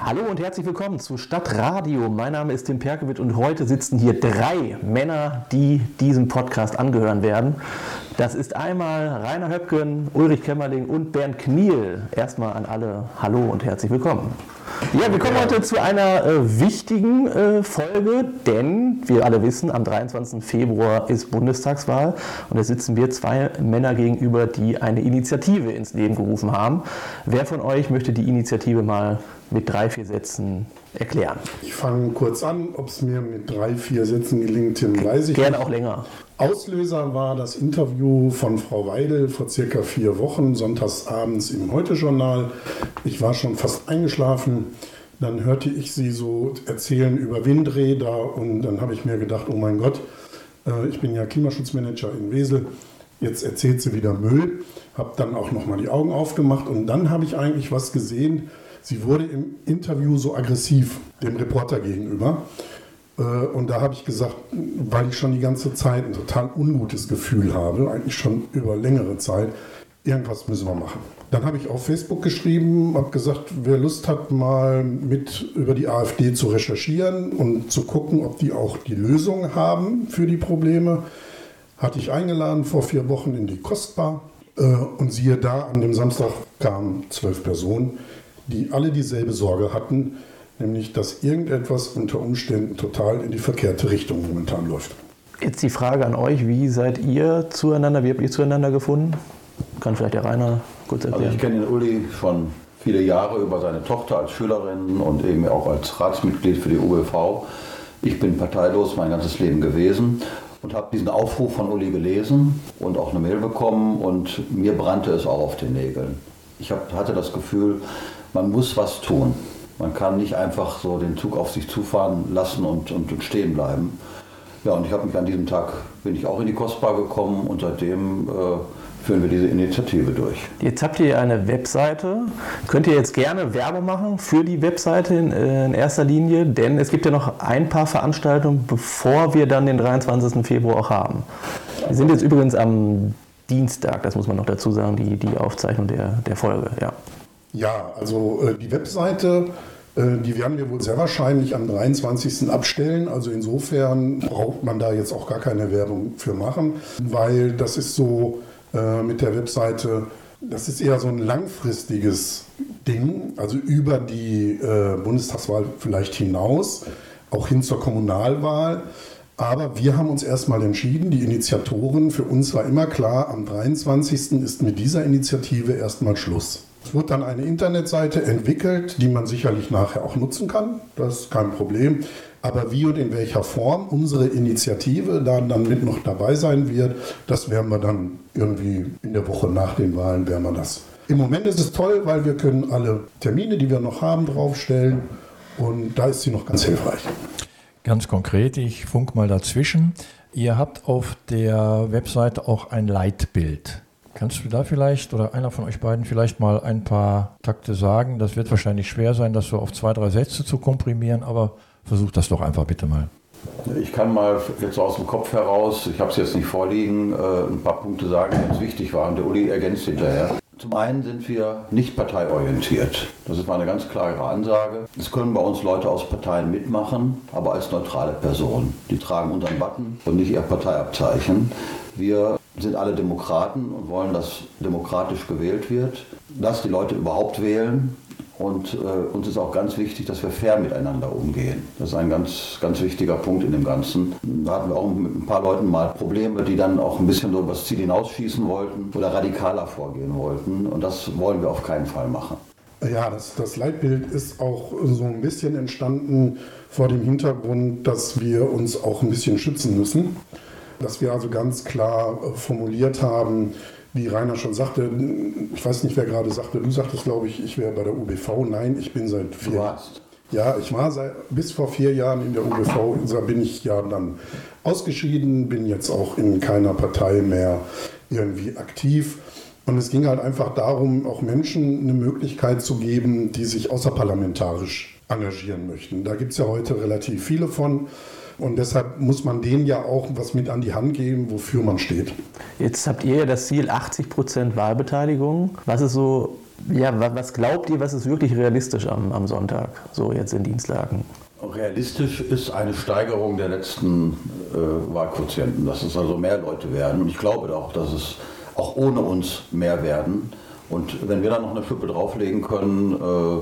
Hallo und herzlich willkommen zu Stadtradio. Mein Name ist Tim Perkewitz und heute sitzen hier 3 Männer, die diesem Podcast angehören werden. Das ist einmal Rainer Höpken, Ulrich Kämmerling und Bernd Kniel. Erstmal an alle Hallo und herzlich willkommen. Ja, wir kommen heute zu einer wichtigen Folge, denn wir alle wissen, am 23. Februar ist Bundestagswahl und da sitzen wir 2 Männer gegenüber, die eine Initiative ins Leben gerufen haben. Wer von euch möchte die Initiative mal mit 3-4 Sätzen erklären? Ich fange kurz an, ob es mir mit 3-4 Sätzen gelingt, Tim, weiß ich Gerne nicht. auch länger. Auslöser war das Interview von Frau Weidel vor circa 4 Wochen, sonntagsabends im Heute-Journal. Ich war schon fast eingeschlafen. Dann hörte ich sie so erzählen über Windräder und dann habe ich mir gedacht, oh mein Gott, ich bin ja Klimaschutzmanager in Wesel, jetzt erzählt sie wieder Müll. Habe dann auch nochmal die Augen aufgemacht und dann habe ich eigentlich was gesehen. Sie wurde im Interview so aggressiv dem Reporter gegenüber. Und da habe ich gesagt, weil ich schon die ganze Zeit ein total ungutes Gefühl habe, eigentlich schon über längere Zeit, irgendwas müssen wir machen. Dann habe ich auf Facebook geschrieben, habe gesagt, wer Lust hat, mal mit über die AfD zu recherchieren und zu gucken, ob die auch die Lösung haben für die Probleme, hatte ich eingeladen vor 4 Wochen in die Kostbar. Und siehe da, an dem Samstag kamen 12 Personen, die alle dieselbe Sorge hatten, nämlich dass irgendetwas unter Umständen total in die verkehrte Richtung momentan läuft. Jetzt die Frage an euch, wie seid ihr zueinander, wie habt ihr zueinander gefunden? Kann vielleicht der Rainer kurz erklären. Also ich kenne den Uli schon viele Jahre über seine Tochter als Schülerin und eben auch als Ratsmitglied für die UWV. Ich bin parteilos mein ganzes Leben gewesen und habe diesen Aufruf von Uli gelesen und auch eine Mail bekommen und mir brannte es auch auf den Nägeln. Ich hatte das Gefühl, man muss was tun. Man kann nicht einfach so den Zug auf sich zufahren lassen und stehen bleiben. Ja, und ich habe mich an diesem Tag, bin ich auch in die Kostbar gekommen und seitdem führen wir diese Initiative durch. Jetzt habt ihr eine Webseite. Könnt ihr jetzt gerne Werbung machen für die Webseite in erster Linie? Denn es gibt ja noch ein paar Veranstaltungen, bevor wir dann den 23. Februar auch haben. Wir sind jetzt übrigens am Dienstag, das muss man noch dazu sagen, die Aufzeichnung der Folge. Ja. Ja, also die Webseite, die werden wir wohl sehr wahrscheinlich am 23. abstellen. Also insofern braucht man da jetzt auch gar keine Werbung für machen, weil das ist so mit der Webseite, das ist eher so ein langfristiges Ding, also über die Bundestagswahl vielleicht hinaus, auch hin zur Kommunalwahl. Aber wir haben uns erstmal entschieden, die Initiatoren, für uns war immer klar, am 23. ist mit dieser Initiative erstmal Schluss. Es wird dann eine Internetseite entwickelt, die man sicherlich nachher auch nutzen kann, das ist kein Problem. Aber wie und in welcher Form unsere Initiative dann mit noch dabei sein wird, das werden wir dann irgendwie in der Woche nach den Wahlen, werden wir das. Im Moment ist es toll, weil wir können alle Termine, die wir noch haben, draufstellen und da ist sie noch ganz hilfreich. Ganz konkret, ich funke mal dazwischen. Ihr habt auf der Webseite auch ein Leitbild. Kannst du da vielleicht oder einer von euch beiden vielleicht mal ein paar Takte sagen? Das wird wahrscheinlich schwer sein, das so auf 2-3 Sätze zu komprimieren, aber versucht das doch einfach bitte mal. Ich kann mal jetzt aus dem Kopf heraus, ich habe es jetzt nicht vorliegen, ein paar Punkte sagen, die ganz wichtig waren. Der Uli ergänzt hinterher. Zum einen sind wir nicht parteiorientiert. Das ist mal eine ganz klare Ansage. Es können bei uns Leute aus Parteien mitmachen, aber als neutrale Personen. Die tragen unseren Button und nicht ihr Parteiabzeichen. Wir sind alle Demokraten und wollen, dass demokratisch gewählt wird, dass die Leute überhaupt wählen. Und uns ist auch ganz wichtig, dass wir fair miteinander umgehen. Das ist ein ganz, ganz wichtiger Punkt in dem Ganzen. Da hatten wir auch mit ein paar Leuten mal Probleme, die dann auch ein bisschen so über das Ziel hinausschießen wollten oder radikaler vorgehen wollten. Und das wollen wir auf keinen Fall machen. Ja, das Leitbild ist auch so ein bisschen entstanden vor dem Hintergrund, dass wir uns auch ein bisschen schützen müssen. Dass wir also ganz klar formuliert haben, wie Rainer schon sagte, ich weiß nicht, wer gerade sagte, du sagtest, glaube ich wäre bei der UWV. Nein, ich bin seit 4 Jahren. Ja, ich war bis vor 4 Jahren in der UWV, da bin ich ja dann ausgeschieden, bin jetzt auch in keiner Partei mehr irgendwie aktiv. Und es ging halt einfach darum, auch Menschen eine Möglichkeit zu geben, die sich außerparlamentarisch engagieren möchten. Da gibt es ja heute relativ viele von. Und deshalb muss man denen ja auch was mit an die Hand geben, wofür man steht. Jetzt habt ihr ja das Ziel 80% Wahlbeteiligung. Was ist so Ja, was glaubt ihr, was ist wirklich realistisch am Sonntag, so jetzt in Dienstlaken? Realistisch ist eine Steigerung der letzten Wahlquotienten, dass es also mehr Leute werden. Und ich glaube auch, dass es auch ohne uns mehr werden. Und wenn wir dann noch eine Schippe drauflegen können,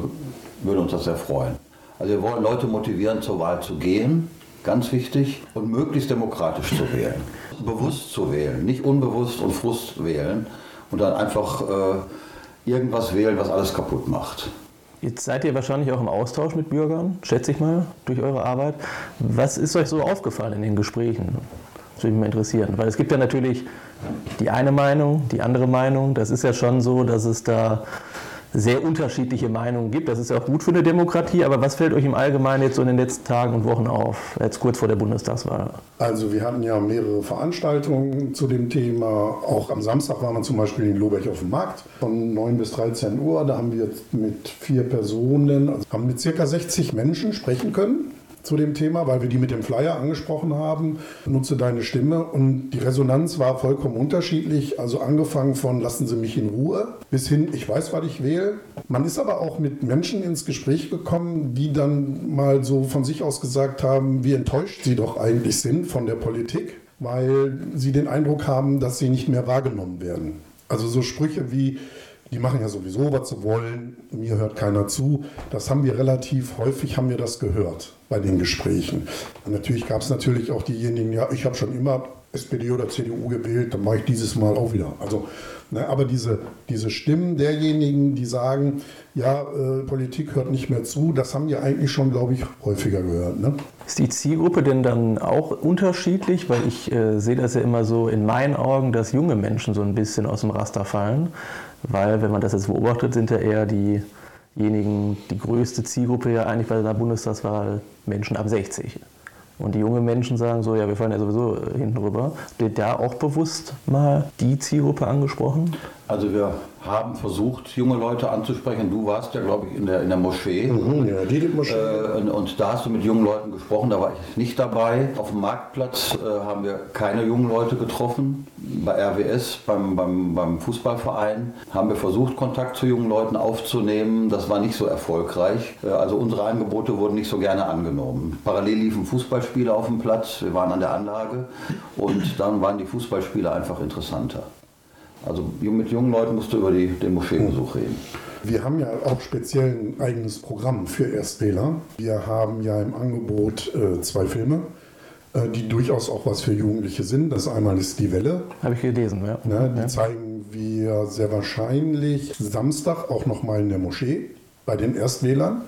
würde uns das sehr freuen. Also wir wollen Leute motivieren, zur Wahl zu gehen, ganz wichtig, und möglichst demokratisch zu wählen. Bewusst zu wählen, nicht unbewusst und Frust wählen und dann einfach irgendwas wählen, was alles kaputt macht. Jetzt seid ihr wahrscheinlich auch im Austausch mit Bürgern, schätze ich mal, durch eure Arbeit. Was ist euch so aufgefallen in den Gesprächen? Das würde mich mal interessieren, weil es gibt ja natürlich die eine Meinung, die andere Meinung. Das ist ja schon so, dass es da sehr unterschiedliche Meinungen gibt. Das ist ja auch gut für eine Demokratie, aber was fällt euch im Allgemeinen jetzt so in den letzten Tagen und Wochen auf, jetzt kurz vor der Bundestagswahl? Also wir hatten ja mehrere Veranstaltungen zu dem Thema. Auch am Samstag waren wir zum Beispiel in Lohberg auf dem Markt von 9 bis 13 Uhr. Da haben wir mit 4 Personen, also haben mit ca. 60 Menschen sprechen können zu dem Thema, weil wir die mit dem Flyer angesprochen haben. Nutze deine Stimme. Und die Resonanz war vollkommen unterschiedlich. Also angefangen von lassen Sie mich in Ruhe bis hin, ich weiß, was ich wähle. Man ist aber auch mit Menschen ins Gespräch gekommen, die dann mal so von sich aus gesagt haben, wie enttäuscht sie doch eigentlich sind von der Politik, weil sie den Eindruck haben, dass sie nicht mehr wahrgenommen werden. Also so Sprüche wie, die machen ja sowieso, was sie wollen, mir hört keiner zu. Das haben wir relativ häufig, haben wir das gehört bei den Gesprächen. Und natürlich gab es natürlich auch diejenigen, ja, ich habe schon immer SPD oder CDU gewählt, dann mache ich dieses Mal auch wieder. Also, ne, aber diese Stimmen derjenigen, die sagen, ja, Politik hört nicht mehr zu, das haben wir eigentlich schon, glaube ich, häufiger gehört. Ne? Ist die Zielgruppe denn dann auch unterschiedlich? Weil ich sehe das ja immer so in meinen Augen, dass junge Menschen so ein bisschen aus dem Raster fallen. Weil, wenn man das jetzt beobachtet, sind ja eher diejenigen, die größte Zielgruppe ja eigentlich bei der Bundestagswahl Menschen ab 60. Und die jungen Menschen sagen so, ja, wir fallen ja sowieso hinten rüber. Wird da auch bewusst mal die Zielgruppe angesprochen? Also wir haben versucht, junge Leute anzusprechen. Du warst ja, glaube ich, in der Moschee. Ja, die Moschee. Und da hast du mit jungen Leuten gesprochen, da war ich nicht dabei. Auf dem Marktplatz haben wir keine jungen Leute getroffen. Bei RWS, beim Fußballverein, haben wir versucht, Kontakt zu jungen Leuten aufzunehmen. Das war nicht so erfolgreich. Also unsere Angebote wurden nicht so gerne angenommen. Parallel liefen Fußballspiele auf dem Platz, wir waren an der Anlage und dann waren die Fußballspiele einfach interessanter. Also mit jungen Leuten musst du über den Moscheebesuch reden. Wir haben ja auch speziell ein eigenes Programm für Erstwähler. Wir haben ja im Angebot 2 Filme, die durchaus auch was für Jugendliche sind. Das einmal ist Die Welle. Habe ich gelesen, ja. Die zeigen wir sehr wahrscheinlich Samstag auch nochmal in der Moschee bei den Erstwählern.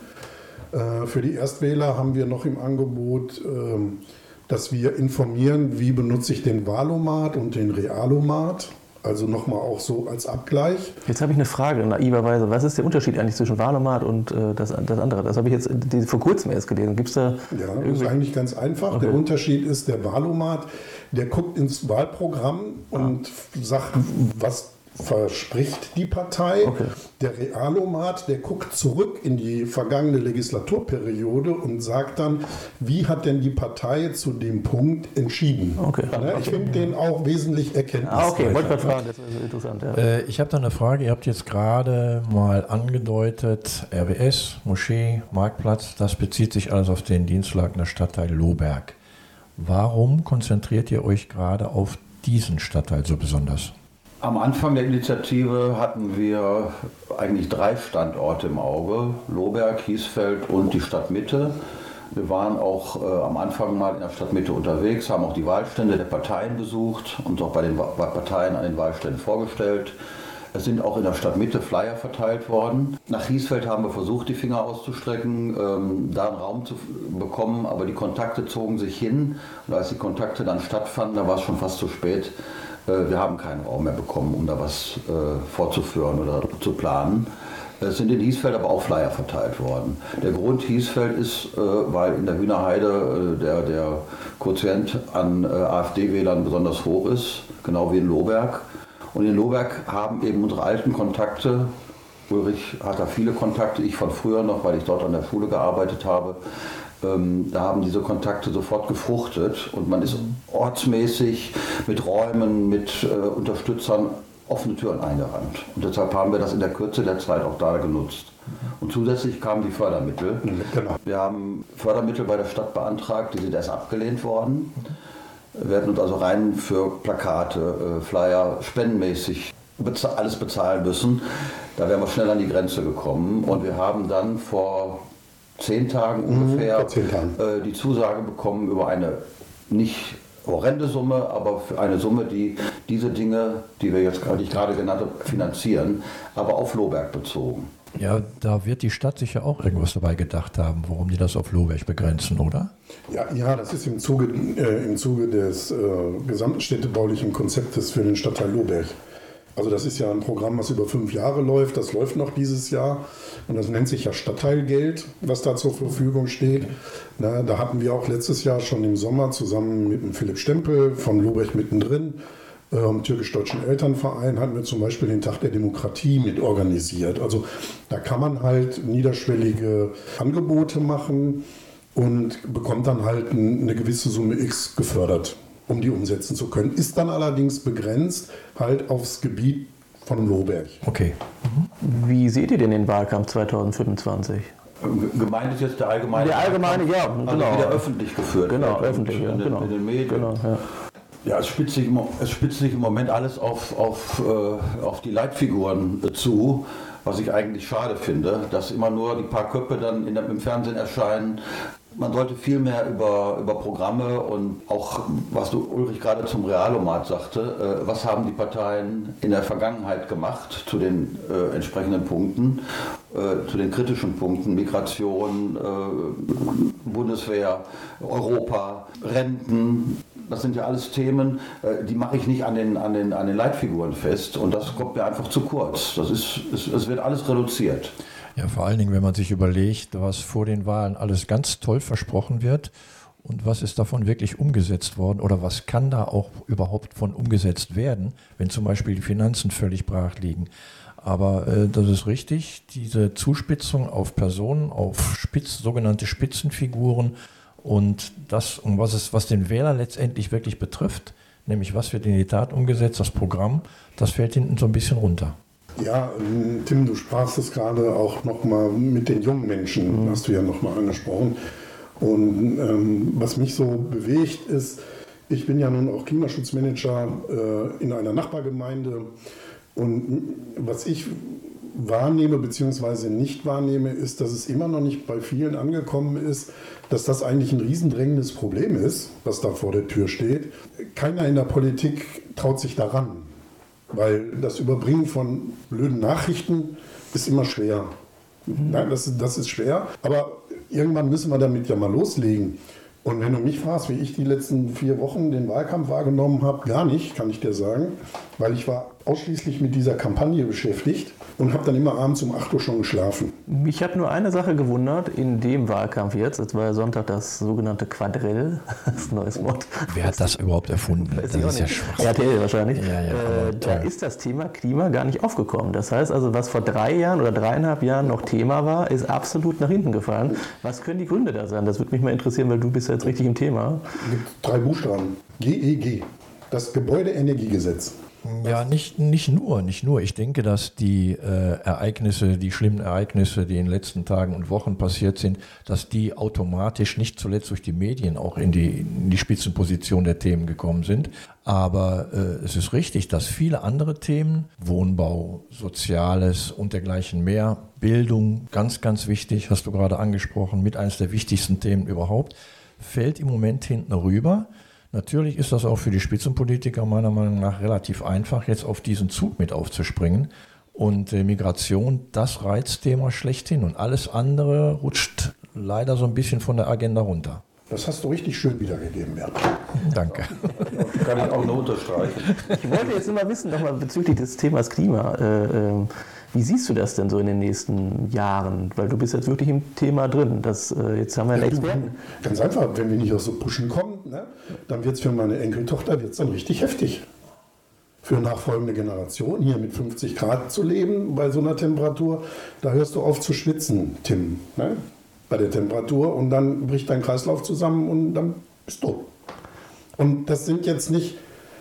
Für die Erstwähler haben wir noch im Angebot, dass wir informieren, wie benutze ich den Wahlomat und den Realomat. Also nochmal auch so als Abgleich. Jetzt habe ich eine Frage, naiverweise. Was ist der Unterschied eigentlich zwischen Wahlomat und das andere? Das habe ich jetzt vor kurzem erst gelesen. Gibt es da Ja, das ist eigentlich ganz einfach. Okay. Der Unterschied ist, der Wahlomat, der guckt ins Wahlprogramm und sagt, was verspricht die Partei. Okay. Der Realomat, der guckt zurück in die vergangene Legislaturperiode und sagt dann, wie hat denn die Partei zu dem Punkt entschieden. Okay. Ich finde den auch wesentlich erkenntnisreich. Okay, wollte mal fragen, das ist interessant. Ja. Ich habe da eine Frage, ihr habt jetzt gerade mal angedeutet, RWS, Moschee, Marktplatz, das bezieht sich alles auf den Dienstlakener Stadtteil Lohberg. Warum konzentriert ihr euch gerade auf diesen Stadtteil so besonders? Am Anfang der Initiative hatten wir eigentlich 3 Standorte im Auge, Lohberg, Hiesfeld und die Stadtmitte. Wir waren auch am Anfang mal in der Stadtmitte unterwegs, haben auch die Wahlstände der Parteien besucht und auch bei den Parteien an den Wahlständen vorgestellt. Es sind auch in der Stadtmitte Flyer verteilt worden. Nach Hiesfeld haben wir versucht, die Finger auszustrecken, da einen Raum zu bekommen, aber die Kontakte zogen sich hin. Und als die Kontakte dann stattfanden, da war es schon fast zu spät. Wir haben keinen Raum mehr bekommen, um da was fortzuführen oder zu planen. Es sind in Hiesfeld aber auch Flyer verteilt worden. Der Grund Hiesfeld ist, weil in der Hühnerheide der Quotient an AfD-Wählern besonders hoch ist, genau wie in Lohberg. Und in Lohberg haben eben unsere alten Kontakte, Ulrich hat da viele Kontakte, ich von früher noch, weil ich dort an der Schule gearbeitet habe, da haben diese Kontakte sofort gefruchtet und man ist ortsmäßig mit Räumen, mit Unterstützern offene Türen eingerannt. Und deshalb haben wir das in der Kürze der Zeit auch da genutzt. Und zusätzlich kamen die Fördermittel. Genau. Wir haben Fördermittel bei der Stadt beantragt, die sind erst abgelehnt worden. Wir hätten uns also rein für Plakate, Flyer, spendenmäßig alles bezahlen müssen. Da wären wir schnell an die Grenze gekommen. Und wir haben dann vor 10 Tagen ungefähr die Zusage bekommen über eine nicht horrende Summe, aber für eine Summe, die diese Dinge, die ich gerade genannt habe, finanzieren, aber auf Lohberg bezogen. Ja, da wird die Stadt sicher auch irgendwas dabei gedacht haben, warum die das auf Lohberg begrenzen, oder? Ja, das ist im Zuge des gesamten städtebaulichen Konzeptes für den Stadtteil Lohberg. Also das ist ja ein Programm, was über 5 Jahre läuft. Das läuft noch dieses Jahr. Und das nennt sich ja Stadtteilgeld, was da zur Verfügung steht. Da hatten wir auch letztes Jahr schon im Sommer zusammen mit dem Philipp Stempel von Lohberg mittendrin, türkisch-deutschen Elternverein, hatten wir zum Beispiel den Tag der Demokratie mit organisiert. Also da kann man halt niederschwellige Angebote machen und bekommt dann halt eine gewisse Summe X gefördert, um die umsetzen zu können. Ist dann allerdings begrenzt halt aufs Gebiet von Lohberg. Okay. Wie seht ihr denn den Wahlkampf 2025? Gemeint ist jetzt der allgemeine. Der allgemeine, ja, also genau. Wieder öffentlich geführt. Genau, wird öffentlich, ja, genau. In den Medien. Genau, ja. Ja, es spitzt sich im Moment alles auf die Leitfiguren zu, was ich eigentlich schade finde, dass immer nur die paar Köpfe dann im Fernsehen erscheinen. Man sollte viel mehr über Programme und auch, was du Ulrich gerade zum Realomat sagte, was haben die Parteien in der Vergangenheit gemacht zu den entsprechenden Punkten, zu den kritischen Punkten, Migration, Bundeswehr, Europa, Renten. Das sind ja alles Themen, die mache ich nicht an den Leitfiguren fest und das kommt mir einfach zu kurz. Es wird alles reduziert. Ja, vor allen Dingen, wenn man sich überlegt, was vor den Wahlen alles ganz toll versprochen wird und was ist davon wirklich umgesetzt worden oder was kann da auch überhaupt von umgesetzt werden, wenn zum Beispiel die Finanzen völlig brach liegen. Aber das ist richtig, diese Zuspitzung auf Personen, auf sogenannte Spitzenfiguren und das, was den Wähler letztendlich wirklich betrifft, nämlich was wird in die Tat umgesetzt, das Programm, das fällt hinten so ein bisschen runter. Ja, Tim, du sprachst es gerade auch nochmal mit den jungen Menschen, hast du ja nochmal angesprochen. Und was mich so bewegt ist, ich bin ja nun auch Klimaschutzmanager in einer Nachbargemeinde und was ich wahrnehme bzw. nicht wahrnehme, ist, dass es immer noch nicht bei vielen angekommen ist, dass das eigentlich ein riesendrängendes Problem ist, was da vor der Tür steht. Keiner in der Politik traut sich daran. Weil das Überbringen von blöden Nachrichten ist immer schwer. Nein, das ist schwer, aber irgendwann müssen wir damit ja mal loslegen. Und wenn du mich fragst, wie ich die letzten 4 Wochen den Wahlkampf wahrgenommen habe, gar nicht, kann ich dir sagen, weil ich war ausschließlich mit dieser Kampagne beschäftigt und habe dann immer abends um 8 Uhr schon geschlafen. Mich hat nur eine Sache gewundert in dem Wahlkampf jetzt. Es war ja Sonntag das sogenannte Quadrell, das neues Wort. Wer hat das überhaupt erfunden? Das ist ja schwach. RTL wahrscheinlich. Ja, da ist das Thema Klima gar nicht aufgekommen. Das heißt also, was vor 3 Jahren oder 3,5 Jahren noch Thema war, ist absolut nach hinten gefallen. Was können die Gründe da sein? Das würde mich mal interessieren, weil du bist ja jetzt richtig im Thema. Es gibt 3 Buchstaben. GEG. Das Gebäudeenergiegesetz. Ja, nicht nur. Ich denke, dass die schlimmen Ereignisse, die in den letzten Tagen und Wochen passiert sind, dass die automatisch nicht zuletzt durch die Medien auch in die Spitzenposition der Themen gekommen sind. Aber es ist richtig, dass viele andere Themen, Wohnbau, Soziales und dergleichen mehr, Bildung, ganz, ganz wichtig, hast du gerade angesprochen, mit eines der wichtigsten Themen überhaupt, fällt im Moment hinten rüber. Natürlich ist das auch für die Spitzenpolitiker meiner Meinung nach relativ einfach, jetzt auf diesen Zug mit aufzuspringen. Und Migration, das Reizthema schlechthin. Und alles andere rutscht leider so ein bisschen von der Agenda runter. Das hast du richtig schön wiedergegeben, Bert. Danke. Kann ich auch nur unterstreichen. Ich wollte jetzt nur mal wissen, nochmal bezüglich des Themas Klima. Wie siehst du das denn so in den nächsten Jahren? Weil du bist jetzt wirklich im Thema drin. Jetzt haben wir einen Experten. Ganz einfach, wenn wir nicht aus so Pushen kommen, ne, dann wird es für meine Enkeltochter dann richtig heftig. Für nachfolgende Generation, hier mit 50 Grad zu leben bei so einer Temperatur, da hörst du auf zu schwitzen, Tim, ne, bei der Temperatur. Und dann bricht dein Kreislauf zusammen und dann bist du tot. Und das sind jetzt nicht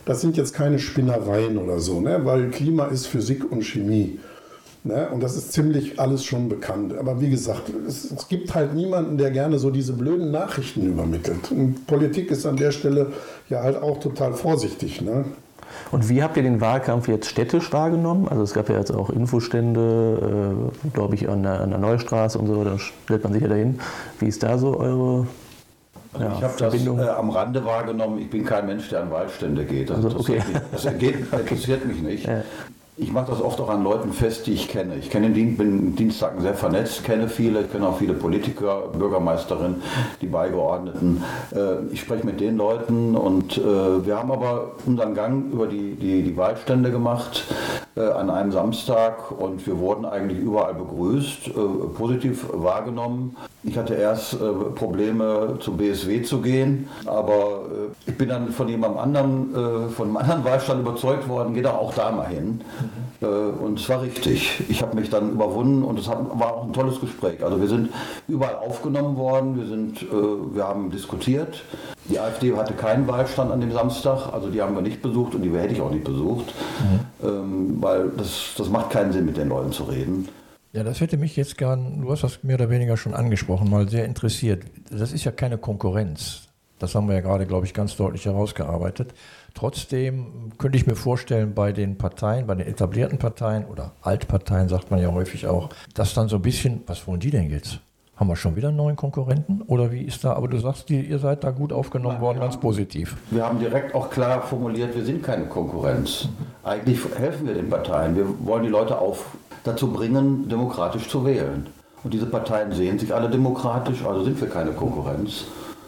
das sind jetzt keine Spinnereien oder so, ne? Weil Klima ist Physik und Chemie. Ne? Und das ist ziemlich alles schon bekannt. Aber wie gesagt, es gibt halt niemanden, der gerne so diese blöden Nachrichten übermittelt. Und Politik ist an der Stelle ja halt auch total vorsichtig. Ne? Und wie habt ihr den Wahlkampf jetzt städtisch wahrgenommen? Also es gab ja jetzt auch Infostände, glaube ich, an der Neustraße und so, da stellt man sich ja dahin. Wie ist da so eure ich habe das am Rande wahrgenommen. Ich bin kein Mensch, der an Waldstände geht. Also, okay. Das interessiert mich nicht. Ja. Ich mache das oft auch an Leuten fest, die ich kenne. Ich bin in Dienstagen sehr vernetzt, kenne viele, ich kenne auch viele Politiker, Bürgermeisterinnen, die Beigeordneten. Ich spreche mit den Leuten und wir haben aber unseren Gang über die Waldstände gemacht an einem Samstag und wir wurden eigentlich überall begrüßt, positiv wahrgenommen. Ich hatte erst Probleme zum BSW zu gehen, aber ich bin dann von einem anderen Wahlstand überzeugt worden, geh doch auch da mal hin. Und es war richtig. Ich habe mich dann überwunden und es war auch ein tolles Gespräch. Also wir sind überall aufgenommen worden, wir haben diskutiert. Die AfD hatte keinen Wahlstand an dem Samstag, also die haben wir nicht besucht und die hätte ich auch nicht besucht, weil das macht keinen Sinn, mit den Leuten zu reden. Ja, das hätte mich jetzt gern, du hast das mehr oder weniger schon angesprochen, mal sehr interessiert. Das ist ja keine Konkurrenz. Das haben wir ja gerade, glaube ich, ganz deutlich herausgearbeitet. Trotzdem könnte ich mir vorstellen, bei den Parteien, bei den etablierten Parteien oder Altparteien, sagt man ja häufig auch, dass dann so ein bisschen, was wollen die denn jetzt? Haben wir schon wieder einen neuen Konkurrenten? Oder wie ist da, aber du sagst, ihr seid da gut aufgenommen worden, ganz positiv. Wir haben direkt auch klar formuliert, wir sind keine Konkurrenz. Eigentlich helfen wir den Parteien. Wir wollen die Leute dazu bringen, demokratisch zu wählen. Und diese Parteien sehen sich alle demokratisch, also sind wir keine Konkurrenz.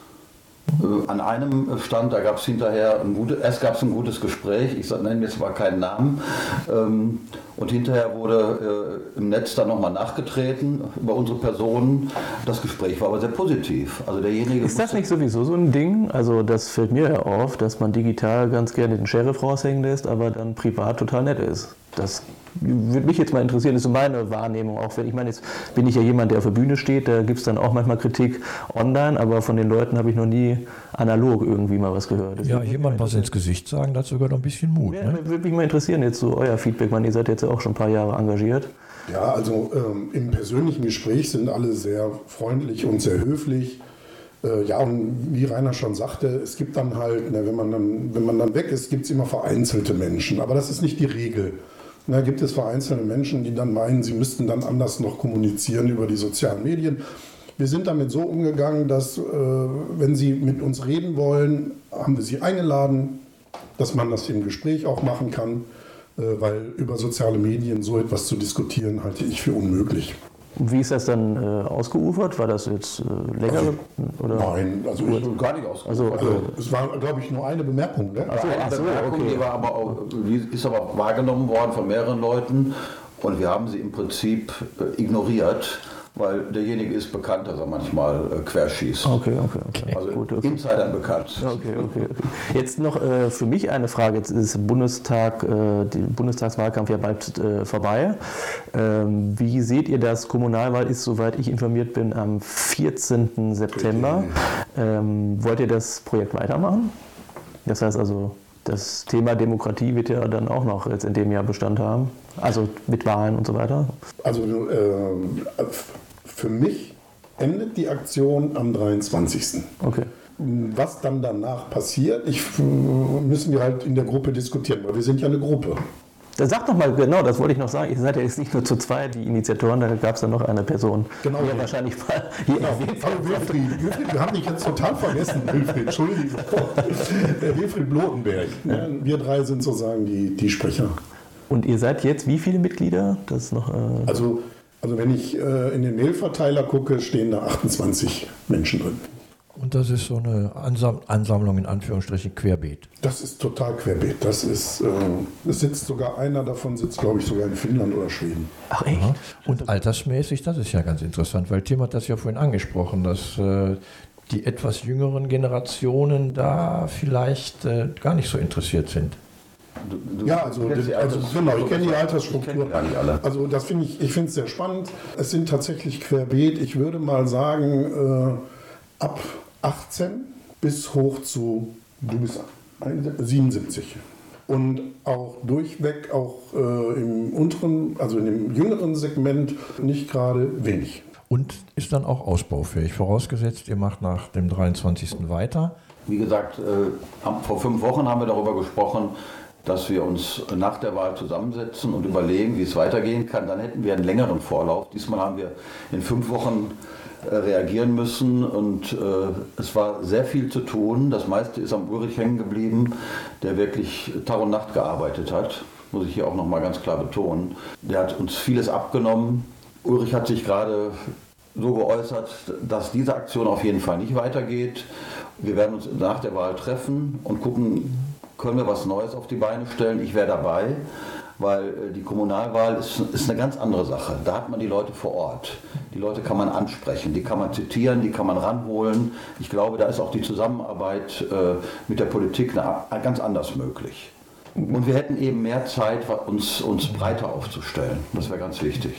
An einem Stand, da gab es hinterher ein gutes Gespräch, ich nenne jetzt mal keinen Namen, und hinterher wurde im Netz dann nochmal nachgetreten über unsere Personen. Das Gespräch war aber sehr positiv. Also derjenige ist das nicht sowieso so ein Ding? Also das fällt mir ja auf, dass man digital ganz gerne den Sheriff raushängen lässt, aber dann privat total nett ist. Das würde mich jetzt mal interessieren, das ist so meine Wahrnehmung. Auch wenn, ich meine, jetzt bin ich ja jemand, der auf der Bühne steht, da gibt es dann auch manchmal Kritik online, aber von den Leuten habe ich noch nie analog irgendwie mal was gehört. Ja, jemand was ins Gesicht sagen, dazu gehört noch ein bisschen Mut. Ja, ne? Würde mich mal interessieren, jetzt so euer Feedback, man, ihr seid jetzt ja auch schon ein paar Jahre engagiert. Ja, also im persönlichen Gespräch sind alle sehr freundlich und sehr höflich. Ja, und wie Rainer schon sagte, es gibt dann halt, wenn man dann weg ist, gibt es immer vereinzelte Menschen, aber das ist nicht die Regel. Da gibt es vereinzelte Menschen, die dann meinen, sie müssten dann anders noch kommunizieren über die sozialen Medien. Wir sind damit so umgegangen, dass wenn sie mit uns reden wollen, haben wir sie eingeladen, dass man das im Gespräch auch machen kann, weil über soziale Medien so etwas zu diskutieren, halte ich für unmöglich. Und wie ist das dann ausgeufert? War das jetzt länger? Nein, also gar nicht ausgeufert. Es war, glaube ich, nur eine Bemerkung. Ne? Eine Bemerkung, okay. Die ist aber wahrgenommen worden von mehreren Leuten und wir haben sie im Prinzip ignoriert, weil derjenige ist bekannt, dass er manchmal querschießt. Okay. Also gut, Insidern bekannt. Okay. Jetzt noch für mich eine Frage. Jetzt ist der Bundestagswahlkampf ja bald vorbei. Wie seht ihr das? Kommunalwahl ist, soweit ich informiert bin, am 14. September. Wollt ihr das Projekt weitermachen? Das heißt also, das Thema Demokratie wird ja dann auch noch jetzt in dem Jahr Bestand haben. Also mit Wahlen und so weiter. Also für mich endet die Aktion am 23. Okay. Was dann danach passiert, müssen wir halt in der Gruppe diskutieren, weil wir sind ja eine Gruppe. Sag doch mal, genau, das wollte ich noch sagen. Ihr seid ja jetzt nicht nur zu zweit, die Initiatoren, da gab es dann noch eine Person. Genau. Die ja wahrscheinlich mal Wilfried, wir haben dich jetzt total vergessen, Wilfried, Entschuldigung. Der Wilfried Blotenberg. Ja. Wir drei sind sozusagen die Sprecher. Und ihr seid jetzt wie viele Mitglieder? Das ist noch, Also wenn ich in den Mailverteiler gucke, stehen da 28 Menschen drin. Und das ist so eine Ansammlung in Anführungsstrichen querbeet. Das ist total querbeet. Es sitzt sogar, einer davon sitzt, glaube ich, sogar in Finnland oder Schweden. Ach echt? Ja. Und altersmäßig, das ist ja ganz interessant, weil Tim hat das ja vorhin angesprochen, dass die etwas jüngeren Generationen da vielleicht gar nicht so interessiert sind. Ich kenne die Altersstruktur. Also das finde ich finde es sehr spannend. Es sind tatsächlich querbeet. Ich würde mal sagen, ab 18 bis hoch zu, du bist 77. und auch durchweg, auch im unteren, also in dem jüngeren Segment nicht gerade wenig. Und ist dann auch ausbaufähig, vorausgesetzt, ihr macht nach dem 23. weiter. Wie gesagt, vor 5 Wochen haben wir darüber gesprochen, dass wir uns nach der Wahl zusammensetzen und überlegen, wie es weitergehen kann. Dann hätten wir einen längeren Vorlauf. Diesmal haben wir in 5 Wochen reagieren müssen und es war sehr viel zu tun. Das meiste ist am Ulrich hängen geblieben, der wirklich Tag und Nacht gearbeitet hat. Muss ich hier auch nochmal ganz klar betonen. Der hat uns vieles abgenommen. Ulrich hat sich gerade so geäußert, dass diese Aktion auf jeden Fall nicht weitergeht. Wir werden uns nach der Wahl treffen und gucken, können wir was Neues auf die Beine stellen. Ich wäre dabei, weil die Kommunalwahl ist eine ganz andere Sache. Da hat man die Leute vor Ort. Die Leute kann man ansprechen, die kann man zitieren, die kann man ranholen. Ich glaube, da ist auch die Zusammenarbeit mit der Politik ganz anders möglich. Und wir hätten eben mehr Zeit, uns breiter aufzustellen. Das wäre ganz wichtig.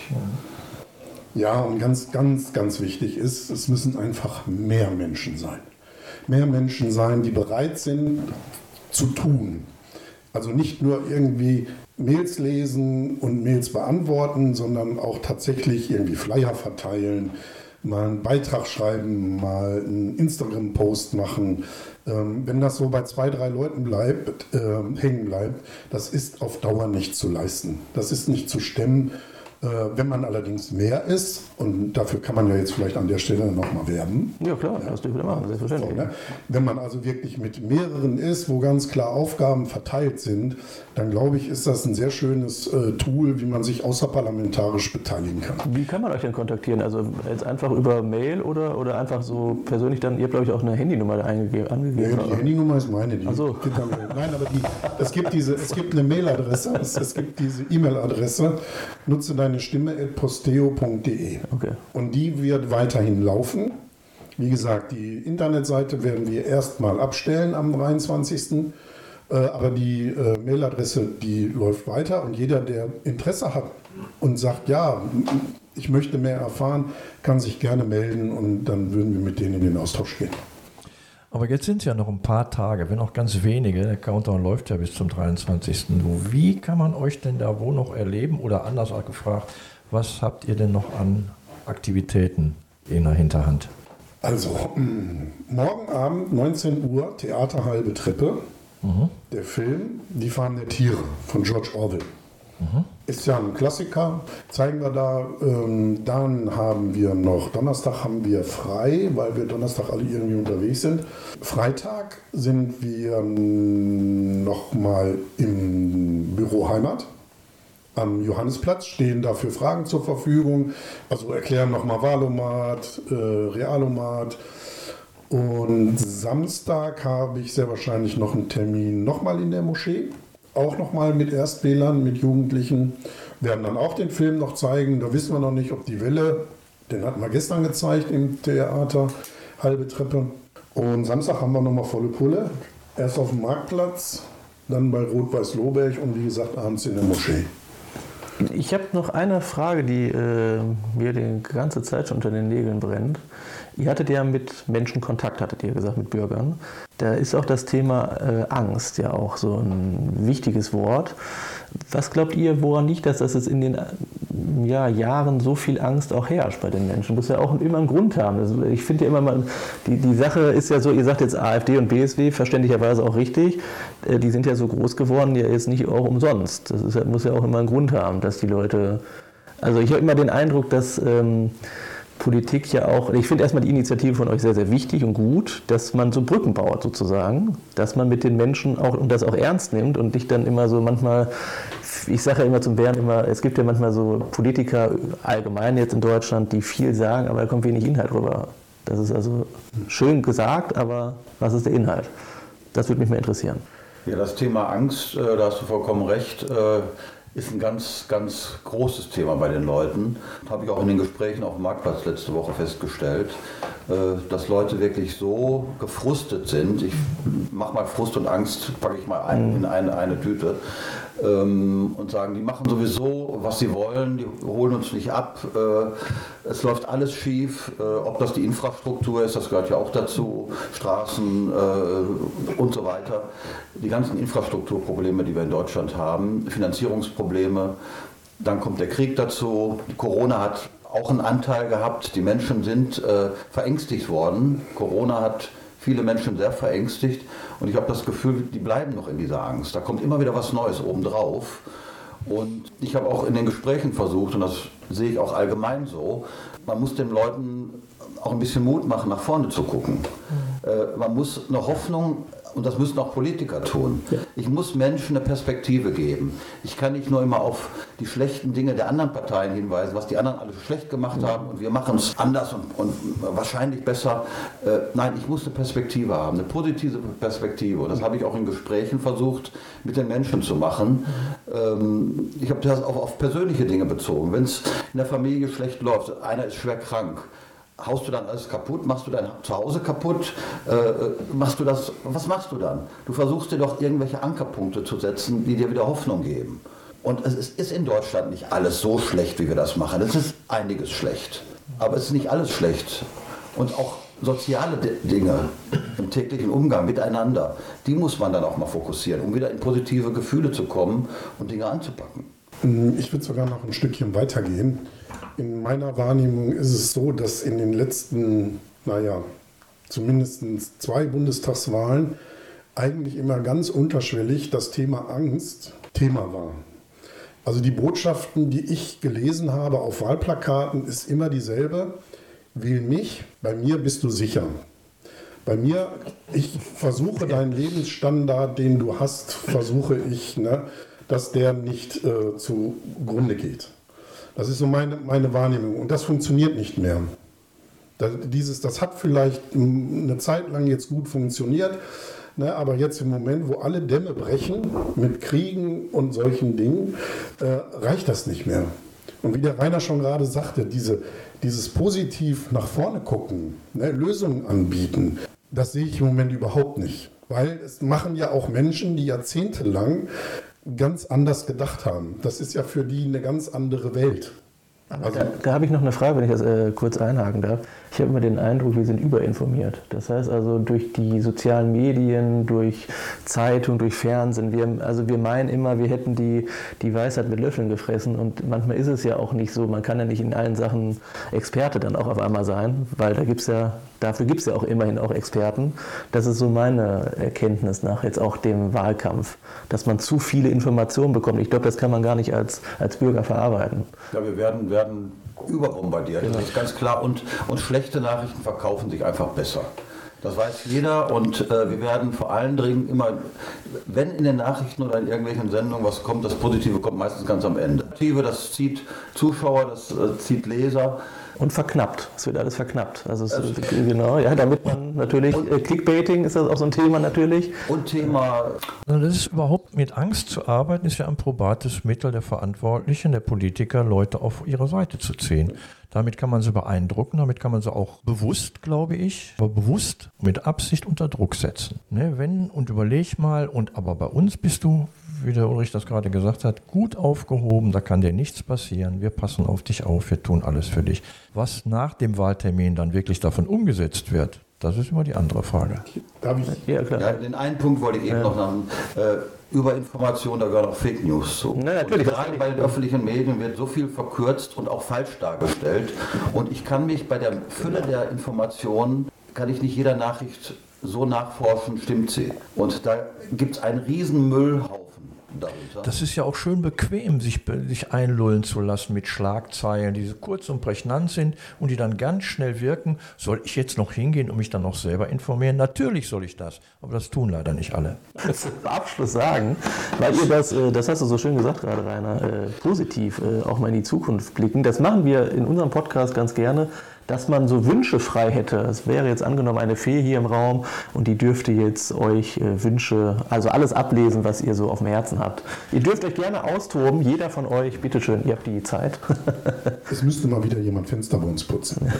Ja, und ganz, ganz, ganz wichtig ist, es müssen einfach mehr Menschen sein. Mehr Menschen sein, die bereit sind zu tun. Also nicht nur irgendwie Mails lesen und Mails beantworten, sondern auch tatsächlich irgendwie Flyer verteilen, mal einen Beitrag schreiben, mal einen Instagram-Post machen. Wenn das so bei 2, 3 Leuten hängen bleibt, das ist auf Dauer nicht zu leisten. Das ist nicht zu stemmen. Wenn man allerdings mehr ist, und dafür kann man ja jetzt vielleicht an der Stelle nochmal werben. Ja klar, das dürfen wir machen, selbstverständlich. So, ne? Wenn man also wirklich mit mehreren ist, wo ganz klar Aufgaben verteilt sind, dann glaube ich, ist das ein sehr schönes Tool, wie man sich außerparlamentarisch beteiligen kann. Wie kann man euch denn kontaktieren? Also jetzt einfach über Mail oder einfach so persönlich dann, ihr habt glaube ich auch eine Handynummer angegeben. Nee, die Handynummer ist meine. Ach so. Nein, aber es gibt eine Mailadresse, es gibt diese E-Mail-Adresse, nutze deine Stimme@posteo.de. Okay. Und die wird weiterhin laufen. Wie gesagt, die Internetseite werden wir erstmal abstellen am 23. Aber die Mailadresse, die läuft weiter. Und jeder, der Interesse hat und sagt, ja, ich möchte mehr erfahren, kann sich gerne melden und dann würden wir mit denen in den Austausch gehen. Aber jetzt sind es ja noch ein paar Tage, wenn auch ganz wenige. Der Countdown läuft ja bis zum 23. Wie kann man euch denn da wo noch erleben? Oder anders auch gefragt, was habt ihr denn noch an Aktivitäten in der Hinterhand? Also, morgen Abend, 19 Uhr, Theater Halbe Treppe. Der Film Die Farm der Tiere von George Orwell. Ist ja ein Klassiker, zeigen wir da. Dann haben wir noch, Donnerstag haben wir frei, weil wir Donnerstag alle irgendwie unterwegs sind. Freitag sind wir nochmal im Büro Heimat am Johannesplatz, stehen dafür Fragen zur Verfügung, also erklären nochmal Wahlomat, Realomat. Und Samstag habe ich sehr wahrscheinlich noch einen Termin nochmal in der Moschee. Auch nochmal mit Erstwählern, mit Jugendlichen. Werden dann auch den Film noch zeigen. Da wissen wir noch nicht, ob die Welle, den hatten wir gestern gezeigt im Theater, Halbe Treppe. Und Samstag haben wir nochmal volle Pulle. Erst auf dem Marktplatz, dann bei Rot-Weiß Lohberg und wie gesagt abends in der Moschee. Ich habe noch eine Frage, die mir die ganze Zeit schon unter den Nägeln brennt. Ihr hattet ja mit Menschen Kontakt, hattet ihr gesagt, mit Bürgern. Da ist auch das Thema Angst ja auch so ein wichtiges Wort. Was glaubt ihr, woran liegt das, dass es in den Jahren so viel Angst auch herrscht bei den Menschen? Muss ja auch immer einen Grund haben. Also ich finde ja immer mal, die Sache ist ja so, ihr sagt jetzt AfD und BSW, verständlicherweise auch richtig, die sind ja so groß geworden, ja jetzt nicht auch umsonst. Das ist, muss ja auch immer einen Grund haben, dass die Leute, also ich habe immer den Eindruck, dass Politik ja auch, ich finde erstmal die Initiative von euch sehr, sehr wichtig und gut, dass man so Brücken baut sozusagen, dass man mit den Menschen auch und das auch ernst nimmt und nicht dann immer so manchmal, ich sage ja immer zum Bernd immer, es gibt ja manchmal so Politiker allgemein jetzt in Deutschland, die viel sagen, aber da kommt wenig Inhalt rüber. Das ist also schön gesagt, aber was ist der Inhalt? Das würde mich mal interessieren. Ja, das Thema Angst, da hast du vollkommen recht, ist ein ganz, ganz großes Thema bei den Leuten. Das habe ich auch in den Gesprächen auf dem Marktplatz letzte Woche festgestellt, dass Leute wirklich so gefrustet sind. Ich mache mal Frust und Angst, packe ich mal in eine Tüte. und sagen, die machen sowieso, was sie wollen, die holen uns nicht ab, es läuft alles schief, ob das die Infrastruktur ist, das gehört ja auch dazu, Straßen und so weiter. Die ganzen Infrastrukturprobleme, die wir in Deutschland haben, Finanzierungsprobleme, dann kommt der Krieg dazu, Corona hat auch einen Anteil gehabt, die Menschen sind verängstigt worden, Corona hat viele Menschen sehr verängstigt und ich habe das Gefühl, die bleiben noch in dieser Angst. Da kommt immer wieder was Neues obendrauf. Und ich habe auch in den Gesprächen versucht, und das sehe ich auch allgemein so, man muss den Leuten auch ein bisschen Mut machen, nach vorne zu gucken. Man muss eine Hoffnung, und das müssen auch Politiker tun. Ja. Ich muss Menschen eine Perspektive geben. Ich kann nicht nur immer auf die schlechten Dinge der anderen Parteien hinweisen, was die anderen alles schlecht gemacht haben und wir machen es anders und wahrscheinlich besser. Nein, ich muss eine Perspektive haben, eine positive Perspektive. Und das habe ich auch in Gesprächen versucht, mit den Menschen zu machen. Ich habe das auch auf persönliche Dinge bezogen. Wenn es in der Familie schlecht läuft, einer ist schwer krank, haust du dann alles kaputt? Machst du dein Zuhause kaputt? Machst du das? Was machst du dann? Du versuchst dir doch irgendwelche Ankerpunkte zu setzen, die dir wieder Hoffnung geben. Und es ist in Deutschland nicht alles so schlecht, wie wir das machen. Es ist einiges schlecht. Aber es ist nicht alles schlecht. Und auch soziale Dinge im täglichen Umgang miteinander, die muss man dann auch mal fokussieren, um wieder in positive Gefühle zu kommen und Dinge anzupacken. Ich würde sogar noch ein Stückchen weitergehen. In meiner Wahrnehmung ist es so, dass in den letzten, zumindest 2 Bundestagswahlen eigentlich immer ganz unterschwellig das Thema Angst Thema war. Also die Botschaften, die ich gelesen habe auf Wahlplakaten, ist immer dieselbe. Wähl mich, bei mir bist du sicher. Bei mir, ich versuche deinen Lebensstandard, den du hast, dass der nicht zugrunde geht. Das ist so meine Wahrnehmung und das funktioniert nicht mehr. Das hat vielleicht eine Zeit lang jetzt gut funktioniert, aber jetzt im Moment, wo alle Dämme brechen mit Kriegen und solchen Dingen, reicht das nicht mehr. Und wie der Rainer schon gerade sagte, dieses positiv nach vorne gucken, Lösungen anbieten, das sehe ich im Moment überhaupt nicht. Weil es machen ja auch Menschen, die jahrzehntelang ganz anders gedacht haben. Das ist ja für die eine ganz andere Welt. Also da habe ich noch eine Frage, wenn ich das kurz einhaken darf. Ich habe immer den Eindruck, wir sind überinformiert. Das heißt also durch die sozialen Medien, durch Zeitung, durch Fernsehen. Wir meinen immer, wir hätten die Weisheit mit Löffeln gefressen und manchmal ist es ja auch nicht so. Man kann ja nicht in allen Sachen Experte dann auch auf einmal sein, weil dafür gibt es ja auch immerhin auch Experten. Das ist so meine Erkenntnis nach jetzt auch dem Wahlkampf, dass man zu viele Informationen bekommt. Ich glaube, das kann man gar nicht als Bürger verarbeiten. Ja, wir werden überbombardiert, genau. Das ist ganz klar. Und schlechte Nachrichten verkaufen sich einfach besser. Das weiß jeder und wir werden vor allen Dingen immer, wenn in den Nachrichten oder in irgendwelchen Sendungen was kommt, das Positive kommt meistens ganz am Ende. Das zieht Zuschauer, das zieht Leser. Und verknappt. Es wird alles verknappt. Also genau, ja, damit man natürlich, Clickbaiting ist das auch so ein Thema natürlich. Und Thema... Also das ist überhaupt mit Angst zu arbeiten, ist ja ein probates Mittel der Verantwortlichen, der Politiker, Leute auf ihre Seite zu ziehen. Damit kann man sie beeindrucken, damit kann man sie auch bewusst, glaube ich, aber bewusst mit Absicht unter Druck setzen. Und überleg mal, aber bei uns bist du, wie der Ulrich das gerade gesagt hat, gut aufgehoben, da kann dir nichts passieren, wir passen auf dich auf, wir tun alles für dich. Was nach dem Wahltermin dann wirklich davon umgesetzt wird, das ist immer die andere Frage. Ja, klar. Ja, den einen Punkt wollte ich eben noch sagen. Über Information, da gehören auch Fake News zu. Na, natürlich. Gerade bei den öffentlichen Medien wird so viel verkürzt und auch falsch dargestellt. Und ich kann mich bei der Fülle der Informationen, kann ich nicht jeder Nachricht so nachforschen, stimmt sie. Und da gibt es einen riesen Müllhaufen darunter. Das ist ja auch schön bequem, sich einlullen zu lassen mit Schlagzeilen, die kurz und prägnant sind und die dann ganz schnell wirken. Soll ich jetzt noch hingehen und mich dann noch selber informieren? Natürlich soll ich das, aber das tun leider nicht alle. Zum Abschluss sagen, weil ihr das hast du so schön gesagt gerade, Rainer, positiv auch mal in die Zukunft blicken. Das machen wir in unserem Podcast ganz gerne, dass man so Wünsche frei hätte. Es wäre jetzt angenommen eine Fee hier im Raum und die dürfte jetzt euch Wünsche, also alles ablesen, was ihr so auf dem Herzen habt. Ihr dürft euch gerne austoben, jeder von euch, bitteschön, ihr habt die Zeit. Es müsste mal wieder jemand Fenster bei uns putzen.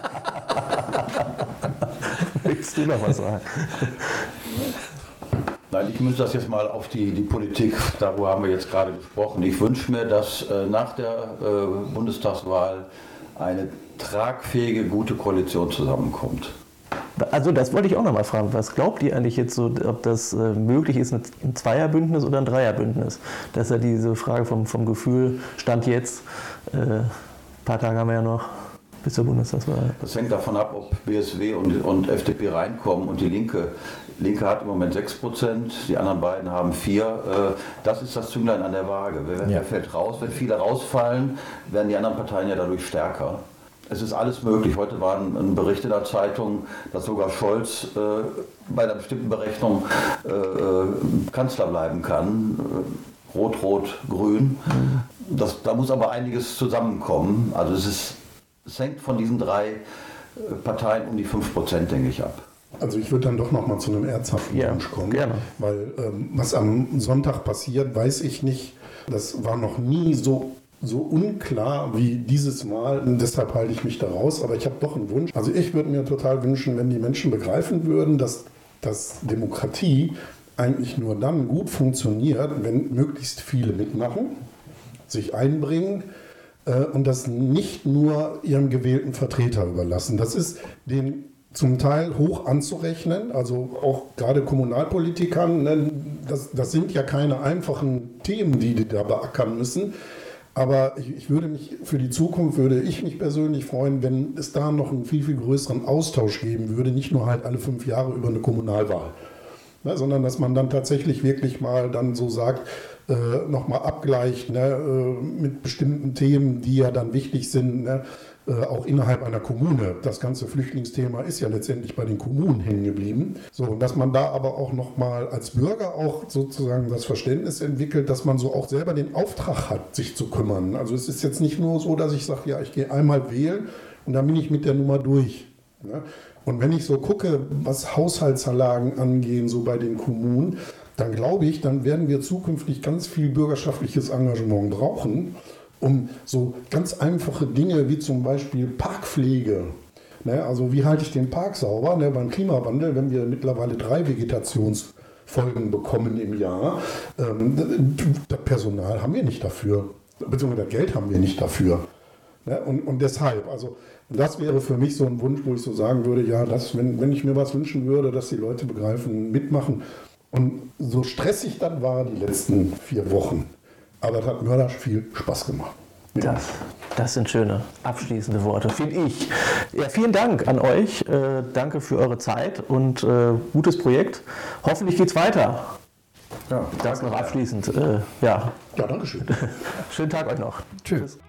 Willst du noch was sagen? Nein, ich münze das jetzt mal auf die Politik, darüber haben wir jetzt gerade gesprochen. Ich wünsche mir, dass nach der Bundestagswahl eine tragfähige, gute Koalition zusammenkommt. Also das wollte ich auch noch mal fragen. Was glaubt ihr eigentlich jetzt so, ob das möglich ist, ein Zweierbündnis oder ein Dreierbündnis? Das ist ja diese Frage vom Gefühl, Stand jetzt, ein paar Tage haben wir ja noch bis zur Bundestagswahl. Das hängt davon ab, ob BSW und FDP reinkommen und die Linke hat im Moment 6%, die anderen beiden haben 4%. Das ist das Zünglein an der Waage. Wer fällt raus? Wenn viele rausfallen, werden die anderen Parteien ja dadurch stärker. Es ist alles möglich. Heute war ein Bericht in der Zeitung, dass sogar Scholz bei einer bestimmten Berechnung Kanzler bleiben kann. Rot, Rot, Grün. Da muss aber einiges zusammenkommen. Also es hängt von diesen 3 Parteien um die 5%, denke ich, ab. Also ich würde dann doch noch mal zu einem ernsthaften Wunsch kommen. Gerne. Weil was am Sonntag passiert, weiß ich nicht. Das war noch nie so unklar wie dieses Mal. Und deshalb halte ich mich da raus. Aber ich habe doch einen Wunsch. Also ich würde mir total wünschen, wenn die Menschen begreifen würden, dass Demokratie eigentlich nur dann gut funktioniert, wenn möglichst viele mitmachen, sich einbringen und das nicht nur ihrem gewählten Vertreter überlassen. Das ist den zum Teil hoch anzurechnen, also auch gerade Kommunalpolitikern, ne, das sind ja keine einfachen Themen, die da beackern müssen. Aber ich würde mich für die Zukunft, würde ich mich persönlich freuen, wenn es da noch einen viel, viel größeren Austausch geben würde, nicht nur halt alle 5 Jahre über eine Kommunalwahl, ne, sondern dass man dann tatsächlich wirklich mal dann so sagt, nochmal abgleicht, ne, mit bestimmten Themen, die ja dann wichtig sind, ne, auch innerhalb einer Kommune. Das ganze Flüchtlingsthema ist ja letztendlich bei den Kommunen hängen geblieben. So, und dass man da aber auch nochmal als Bürger auch sozusagen das Verständnis entwickelt, dass man so auch selber den Auftrag hat, sich zu kümmern. Also es ist jetzt nicht nur so, dass ich sage, ja, ich gehe einmal wählen und dann bin ich mit der Nummer durch. Ne? Und wenn ich so gucke, was Haushaltsanlagen angehen, so bei den Kommunen, dann glaube ich, dann werden wir zukünftig ganz viel bürgerschaftliches Engagement brauchen, um so ganz einfache Dinge wie zum Beispiel Parkpflege. Ne, also wie halte ich den Park sauber? Ne, beim Klimawandel, wenn wir mittlerweile 3 Vegetationsfolgen bekommen im Jahr, das Personal haben wir nicht dafür, beziehungsweise das Geld haben wir nicht dafür. Ne, und deshalb, also das wäre für mich so ein Wunsch, wo ich so sagen würde, ja, wenn ich mir was wünschen würde, dass die Leute begreifen, mitmachen. Und so stressig dann war die letzten 4 Wochen. Aber das hat mörderlich viel Spaß gemacht. Ja. Das sind schöne abschließende Worte, finde ich. Ja, vielen Dank an euch. Danke für eure Zeit und gutes Projekt. Hoffentlich geht's weiter. Ja, Das noch abschließend. Ja, Danke schön. Schönen Tag euch noch. Tschüss.